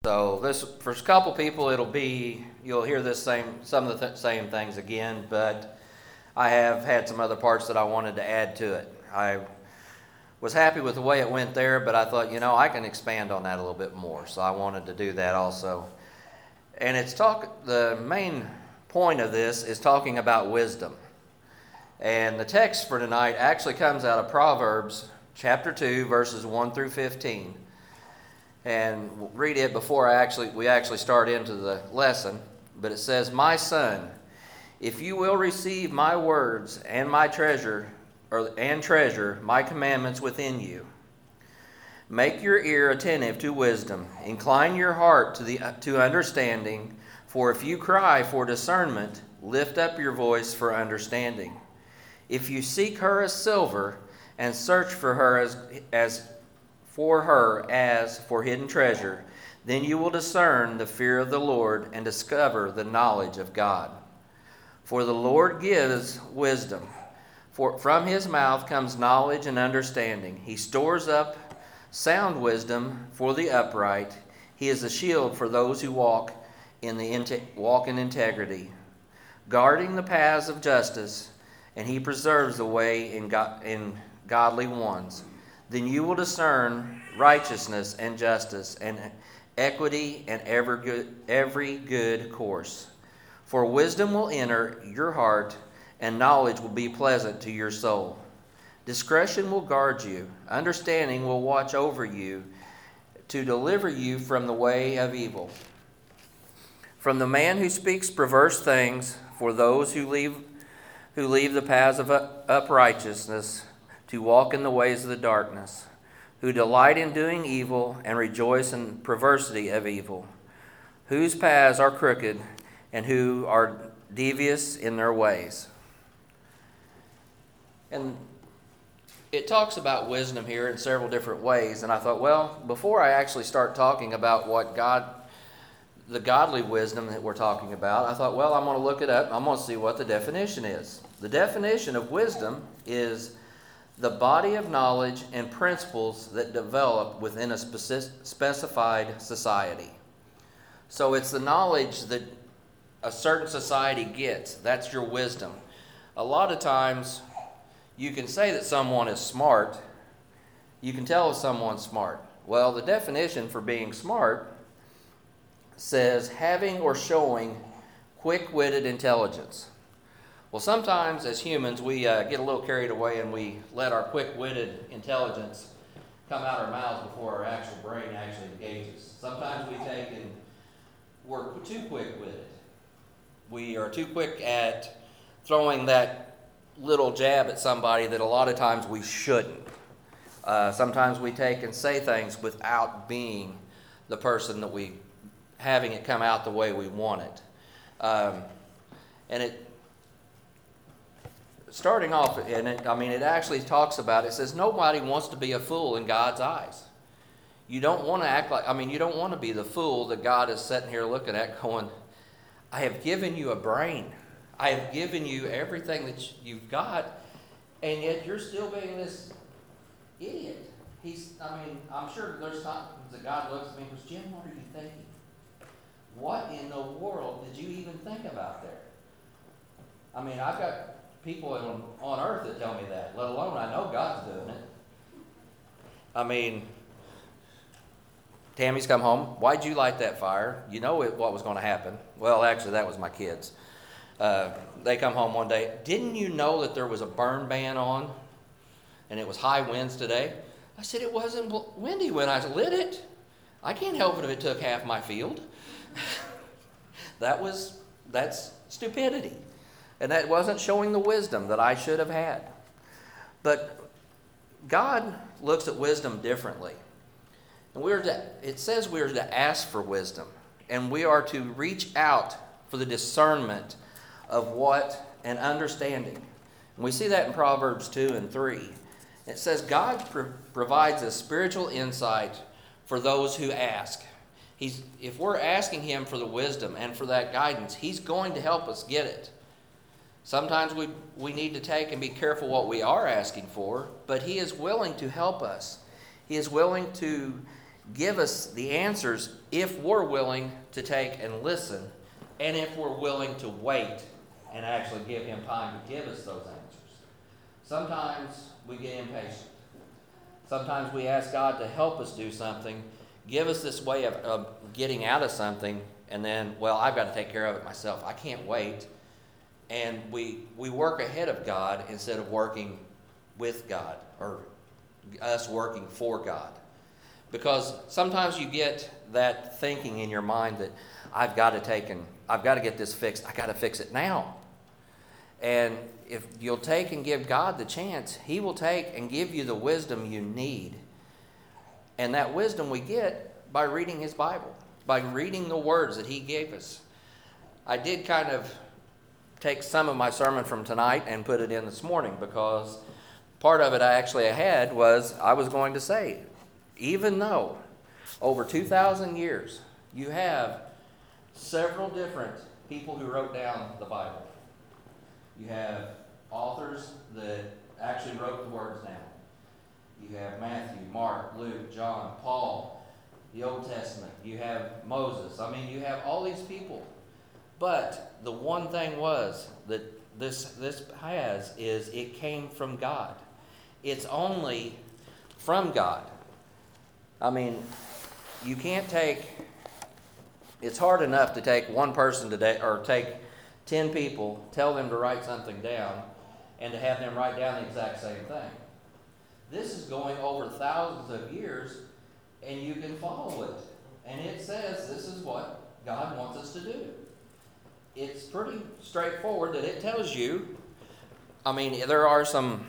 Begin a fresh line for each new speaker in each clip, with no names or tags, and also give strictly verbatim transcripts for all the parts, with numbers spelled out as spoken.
So this, for a couple people, it'll be, you'll hear this same, some of the th- same things again, but I have had some other parts that I wanted to add to it. I was happy with the way it went there, but I thought, you know, I can expand on that a little bit more, so I wanted to do that also. And it's talk, the main point of this is talking about wisdom. And the text for tonight actually comes out of Proverbs chapter two, verses one through fifteen. And we'll read it before I actually we actually start into the lesson. But it says, "My son, if you will receive my words and my treasure, or and treasure my commandments within you, make your ear attentive to wisdom, incline your heart to the to understanding. For if you cry for discernment, lift up your voice for understanding. If you seek her as silver, and search for her as as for her as for hidden treasure, then you will discern the fear of the Lord and discover the knowledge of God. For the Lord gives wisdom. For from his mouth comes knowledge and understanding. He stores up sound wisdom for the upright. He is a shield for those who walk in the walk in integrity, guarding the paths of justice, and he preserves the way in, go- in godly ones. Then you will discern righteousness and justice and equity and every good, every good course. For wisdom will enter your heart, and knowledge will be pleasant to your soul. Discretion will guard you. Understanding will watch over you to deliver you from the way of evil. From the man who speaks perverse things, for those who leave who leave the paths of uprightness, to walk in the ways of the darkness, who delight in doing evil and rejoice in perversity of evil, whose paths are crooked and who are devious in their ways." And it talks about wisdom here in several different ways, and I thought, well, before I actually start talking about what God, the godly wisdom that we're talking about, I thought, well, I'm going to look it up. I'm going to see what the definition is. The definition of wisdom is the body of knowledge and principles that develop within a speci- specified society. So it's the knowledge that a certain society gets. That's your wisdom. A lot of times you can say that someone is smart. You can tell if someone's smart. Well, the definition for being smart says having or showing quick-witted intelligence. Well, sometimes as humans, we uh, get a little carried away and we let our quick-witted intelligence come out our mouths before our actual brain actually engages. Sometimes we take and we're too quick-witted. We are too quick at throwing that little jab at somebody that a lot of times we shouldn't. Uh, sometimes we take and say things without being the person that we, having it come out the way we want it. Um, and it, Starting off, and it, I mean, it actually talks about, it says nobody wants to be a fool in God's eyes. You don't want to act like, I mean, you don't want to be the fool that God is sitting here looking at going, I have given you a brain. I have given you everything that you've got, and yet you're still being this idiot. He's, I mean, I'm sure there's times that God looks at me and goes, Jim, what are you thinking? What in the world did you even think about there? I mean, I've got people on, on earth that tell me that, let alone I know God's doing it. I mean, Tammy's come home. Why'd you light that fire? You know it, what was going to happen. Well, actually, that was my kids. Uh, they come home one day. Didn't you know that there was a burn ban on and it was high winds today? I said, it wasn't windy when I lit it. I can't help it if it took half my field. that was, that's stupidity. And that wasn't showing the wisdom that I should have had. But God looks at wisdom differently. And we're to, it says we're to ask for wisdom. And we are to reach out for the discernment of what and understanding. And we see that in Proverbs two and three. It says God pro- provides a spiritual insight for those who ask. He's, if we're asking him for the wisdom and for that guidance, he's going to help us get it. Sometimes we, we need to take and be careful what we are asking for, but he is willing to help us. He is willing to give us the answers if we're willing to take and listen, and if we're willing to wait and actually give him time to give us those answers. Sometimes we get impatient. Sometimes we ask God to help us do something, give us this way of, of getting out of something, and then, well, I've got to take care of it myself. I can't wait. And we we work ahead of God instead of working with God, or us working for God. Because sometimes you get that thinking in your mind that I've got to take and I've got to get this fixed. I got to fix it now. And if you'll take and give God the chance, he will take and give you the wisdom you need. And that wisdom we get by reading his Bible, by reading the words that he gave us. I did kind of take some of my sermon from tonight and put it in this morning, because part of it I actually had was I was going to say, even though over two thousand years you have several different people who wrote down the Bible. You have authors that actually wrote the words down. You have Matthew, Mark, Luke, John, Paul, the Old Testament. You have Moses. I mean, you have all these people. But the one thing was that this this has is it came from God. It's only from God. I mean, you can't take, it's hard enough to take one person today, or take ten people, tell them to write something down, and to have them write down the exact same thing. This is going over thousands of years, and you can follow it. And it says this is what God wants us to do. It's pretty straightforward that it tells you. I mean, there are some,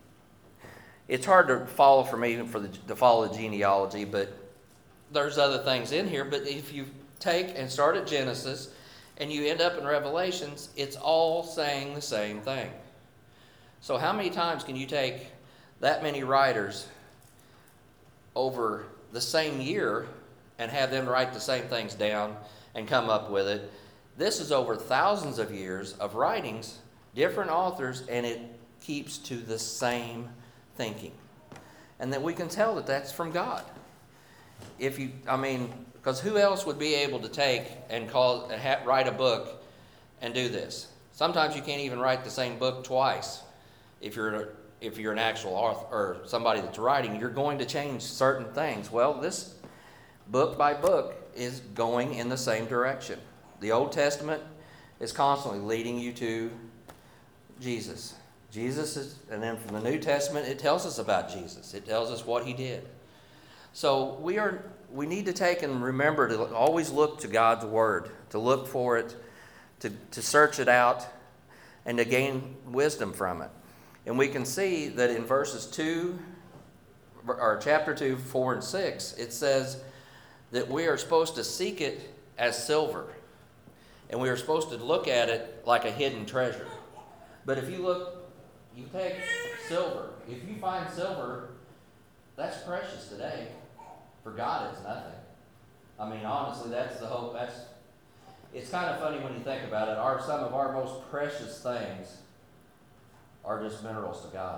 it's hard to follow for me for the, to follow the genealogy, but there's other things in here. But if you take and start at Genesis and you end up in Revelations, it's all saying the same thing. So how many times can you take that many writers over the same year and have them write the same things down and come up with it? This is over thousands of years of writings, different authors, and it keeps to the same thinking. And that we can tell that that's from God. If you, I mean, because who else would be able to take and call, write a book and do this? Sometimes you can't even write the same book twice. If you're if you're an actual author or somebody that's writing, you're going to change certain things. Well, this book by book is going in the same direction. The Old Testament is constantly leading you to Jesus. Jesus is, and then from the New Testament, it tells us about Jesus. It tells us what he did. So we are we need to take and remember to always look to God's Word, to look for it, to, to search it out, and to gain wisdom from it. And we can see that in verses two, or chapter two, four, and six, it says that we are supposed to seek it as silver. And we are supposed to look at it like a hidden treasure. But if you look, you take silver. If you find silver, that's precious today. For God, it's nothing. I mean, honestly, that's the hope. That's. It's kind of funny when you think about it. Our some of our most precious things are just minerals to God.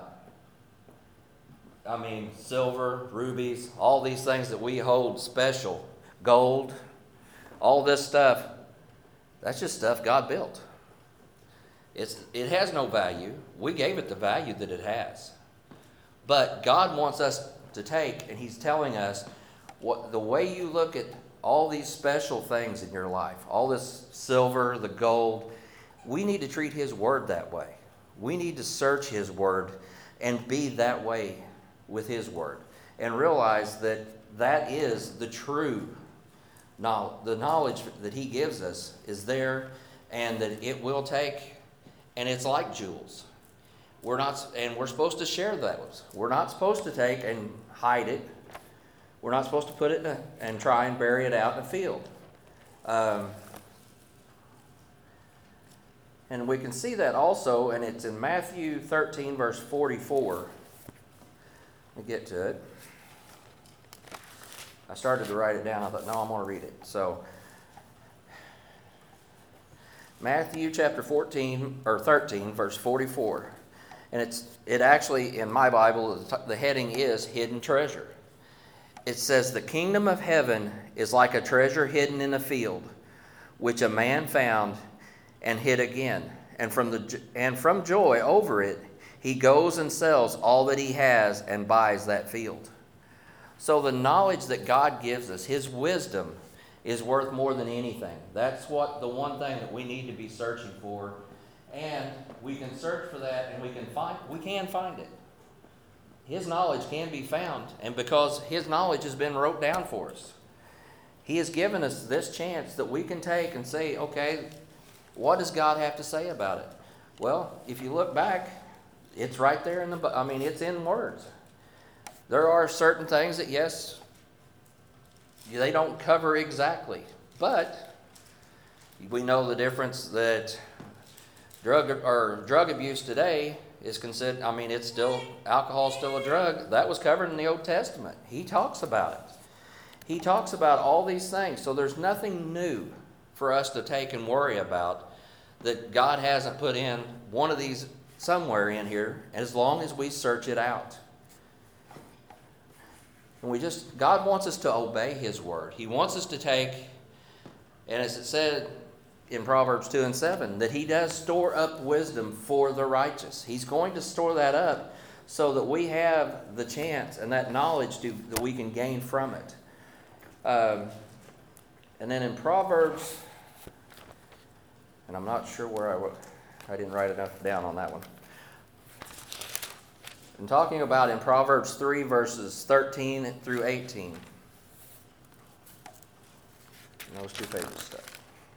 I mean, silver, rubies, all these things that we hold special, gold, all this stuff. That's just stuff God built. It's, it has no value. We gave it the value that it has. But God wants us to take, and he's telling us, what the way you look at all these special things in your life, all this silver, the gold, we need to treat his word that way. We need to search his word and be that way with his word. And realize that that is the true knowledge. The knowledge that he gives us is there, and that it will take, and it's like jewels. We're not, and we're supposed to share those. We're not supposed to take and hide it. We're not supposed to put it in a, and try and bury it out in a field. Um, and we can see that also, and it's in Matthew thirteen, verse forty-four. Let me get to it. I started to write it down. I thought, no, I'm going to read it. So, Matthew chapter fourteen, or thirteen, verse forty-four. And it's it actually, in my Bible, the heading is Hidden Treasure. it says, the kingdom of heaven is like a treasure hidden in a field, which a man found and hid again. And from the and from joy over it, he goes and sells all that he has and buys that field. So the knowledge that God gives us, his wisdom, is worth more than anything. That's what the one thing that we need to be searching for. And we can search for that and we can find we can find it. His knowledge can be found, and because his knowledge has been wrote down for us. He has given us this chance that we can take and say, okay, what does God have to say about it? Well, if you look back, it's right there in the, I mean, it's in words. There are certain things that, yes, they don't cover exactly, but we know the difference that drug or drug abuse today is considered, I mean, it's still, alcohol is still a drug. That was covered in the Old Testament. He talks about it. He talks about all these things. So there's nothing new for us to take and worry about that God hasn't put in one of these somewhere in here, as long as we search it out. And we just, God wants us to obey his word. He wants us to take, and as it said in Proverbs two and seven, that he does store up wisdom for the righteous. He's going to store that up so that we have the chance and that knowledge to, that we can gain from it. Um, and then in Proverbs, and I'm not sure where I wrote, I didn't write enough down on that one. I'm talking about in Proverbs three, verses thirteen through eighteen. And those two pages stuff.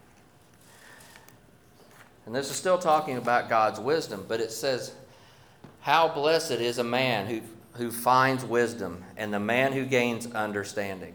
And this is still talking about God's wisdom, but it says, how blessed is a man who, who finds wisdom, and the man who gains understanding.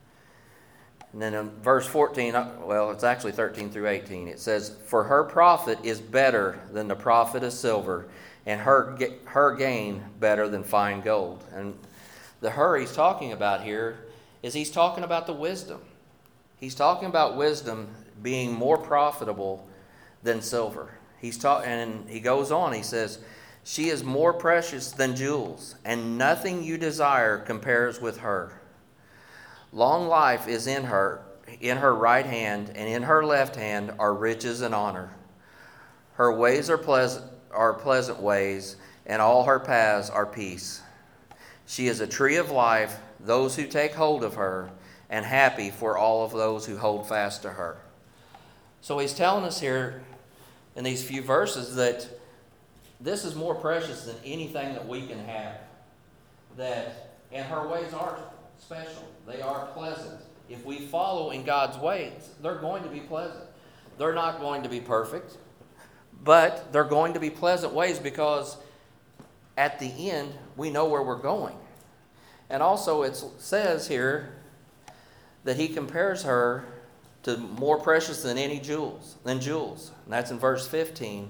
And then in verse fourteen, well, it's actually thirteen through eighteen. It says, for her profit is better than the profit of silver, and her her gain better than fine gold. And the her he's talking about here is he's talking about the wisdom. He's talking about wisdom being more profitable than silver. He's ta- and he goes on, he says, she is more precious than jewels, and nothing you desire compares with her. Long life is in her, in her right hand, and in her left hand are riches and honor. Her ways are pleasant, are pleasant ways, and all her paths are peace. She is a tree of life, those who take hold of her, and happy for all of those who hold fast to her. So he's telling us here in these few verses that this is more precious than anything that we can have. That, and her ways are special. They are pleasant. If we follow in God's ways, they're going to be pleasant. They're not going to be perfect, but they're going to be pleasant ways because at the end, we know where we're going. And also it says here that he compares her to more precious than any jewels, than jewels. And that's in verse fifteen.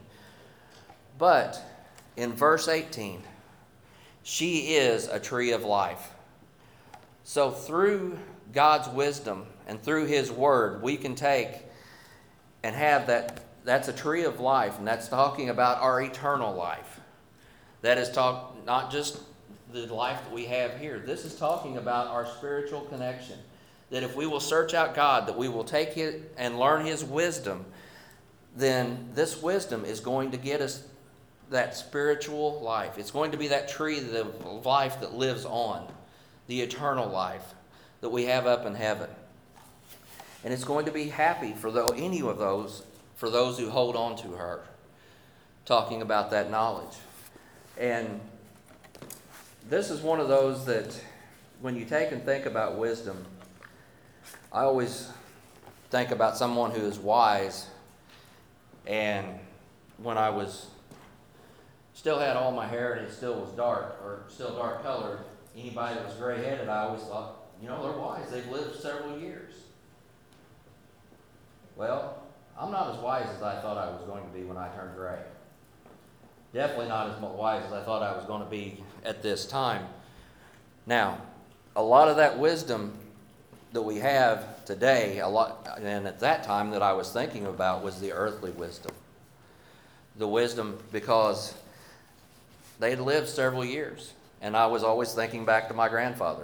But in verse eighteen, she is a tree of life. So through God's wisdom and through his word, we can take and have that. That's a tree of life, and that's talking about our eternal life. That is talk not just the life that we have here. This is talking about our spiritual connection. That if we will search out God, that we will take it and learn his wisdom, then this wisdom is going to get us that spiritual life. It's going to be that tree of life that lives on, the eternal life that we have up in heaven. And it's going to be happy for the, any of those, for those who hold on to her, talking about that knowledge. And this is one of those that when you take and think about wisdom, I always think about someone who is wise. And when I was still had all my hair and it still was dark or still dark colored, anybody that was gray-headed, I always thought, you know, they're wise. They've lived several years. Well, I'm not as wise as I thought I was going to be when I turned gray. Definitely not as wise as I thought I was going to be at this time. Now, a lot of that wisdom that we have today, a lot, and at that time that I was thinking about was the earthly wisdom. The wisdom because they had lived several years. And I was always thinking back to my grandfathers.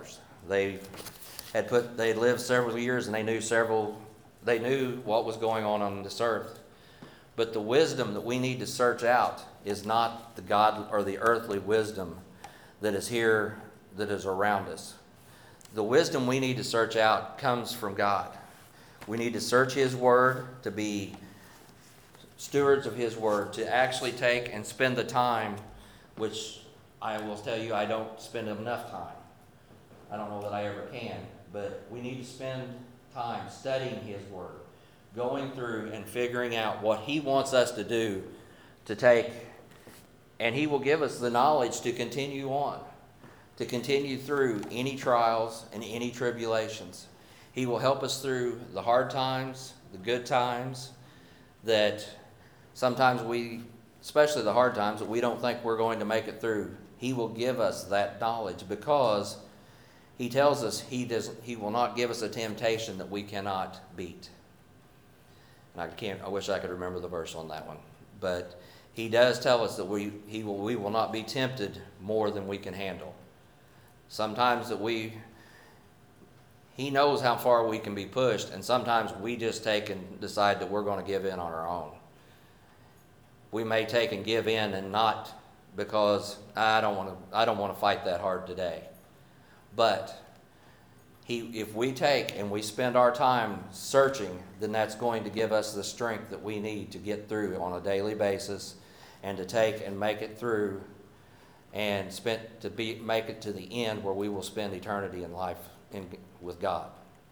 They had put, they had lived several years and they knew several, they knew what was going on on this earth. But the wisdom that we need to search out is not the God or the earthly wisdom that is here, that is around us. The wisdom we need to search out comes from God. We need to search His Word, to be stewards of His Word, to actually take and spend the time, which I will tell you I don't spend enough time. I don't know that I ever can, but we need to spend time studying His Word, going through and figuring out what He wants us to do to take, and He will give us the knowledge to continue on, to continue through any trials and any tribulations. He will help us through the hard times, the good times, that sometimes we, especially the hard times, that we don't think we're going to make it through. He will give us that knowledge because He tells us He doesn't. He will not give us a temptation that we cannot beat. And I can't. I wish I could remember the verse on that one, but He does tell us that we He will we will not be tempted more than we can handle. Sometimes that we, He knows how far we can be pushed, and sometimes we just take and decide that we're going to give in on our own. We may take and give in, and not because I don't want to. I don't want to fight that hard today. But he, if we take and we spend our time searching, then that's going to give us the strength that we need to get through on a daily basis, and to take and make it through, and spend to be make it to the end where we will spend eternity in life in, with God.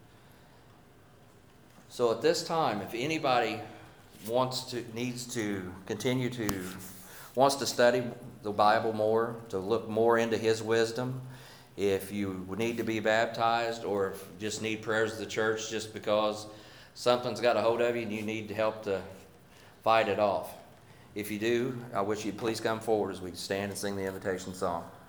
So at this time, if anybody wants to needs to continue to wants to study the Bible more, to look more into His wisdom, if you need to be baptized, or if you just need prayers of the church just because something's got a hold of you and you need help to fight it off. If you do, I wish you'd please come forward as we stand and sing the invitation song.